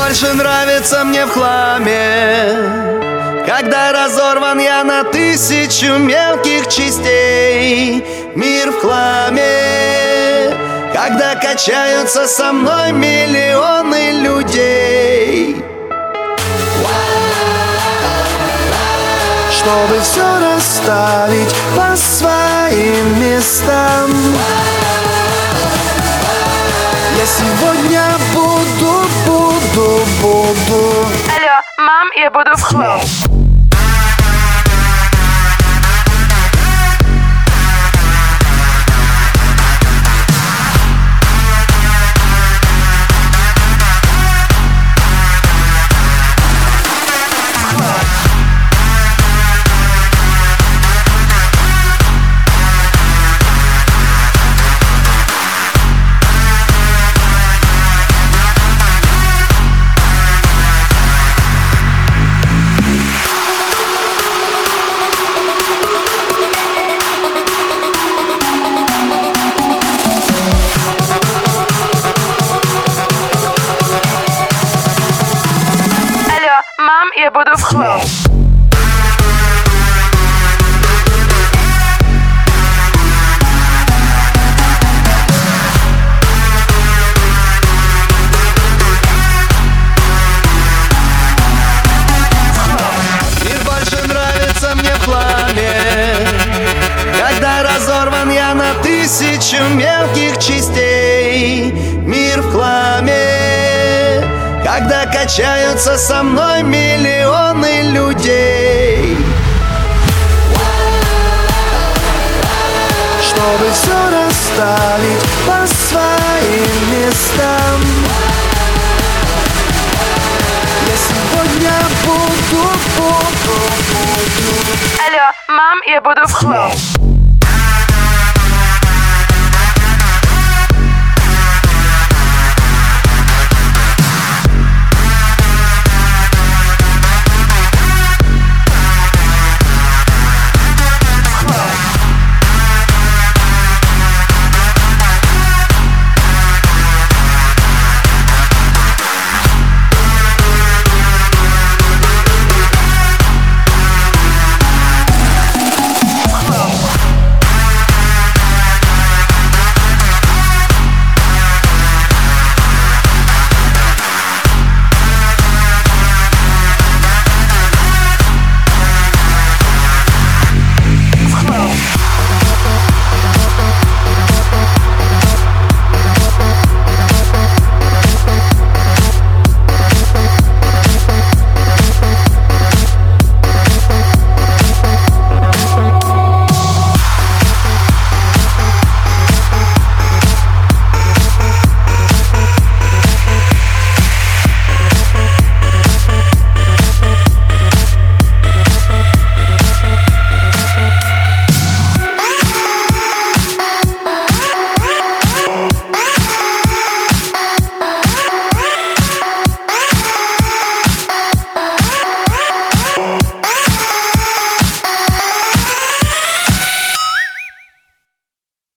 больше нравится мне в хламе, когда разорван я на тысячу мелких частей. Мир в хламе, когда качаются со мной миллионы людей. Чтобы все расставить по своим местам, я сегодня буду. Алло, мам, я буду в хлам. Мам, я буду в хлам. Мир больше нравится мне в хламе, когда разорван я на тысячу мелких частей. Мир в хламе, когда качаются со мной миллионы людей. Чтобы все расставить по своим местам, я сегодня буду. Алло, мам, я буду в хлам.